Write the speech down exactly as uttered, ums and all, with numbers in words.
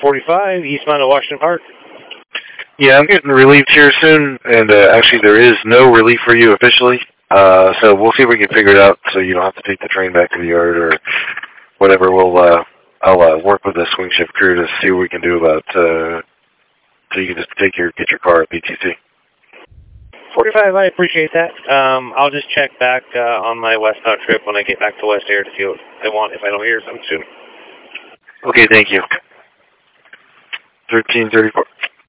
forty-five, eastbound of Washington Park. Yeah, I'm getting relieved here soon, and uh, actually there is no relief for you officially. Uh, so we'll see if we can figure it out so you don't have to take the train back to the yard or whatever. We'll uh, I'll uh, work with the swing shift crew to see what we can do about uh, so you can just take your get your car at B T C. forty-five, I appreciate that. Um, I'll just check back uh, on my westbound trip when I get back to West Air to see what I want if I don't hear something soon. Okay, thank you. thirteen thirty-four.